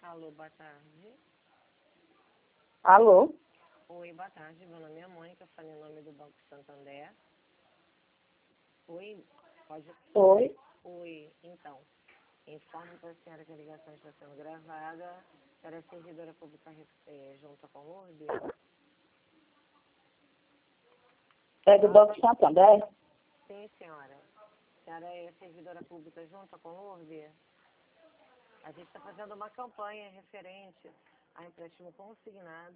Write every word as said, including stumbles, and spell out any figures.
Alô, boa tarde. Alô? Oi, boa tarde. Meu nome é Mônica, falei em nome do Banco Santander. Oi, pode... Oi? Oi, então. Informo para a senhora que a ligação está sendo gravada. A senhora é servidora pública é, junto com o Lourdes? É do Banco Santander? Sim, senhora. A senhora é servidora pública junto com o Lourdes? A gente está fazendo uma campanha referente a empréstimo consignado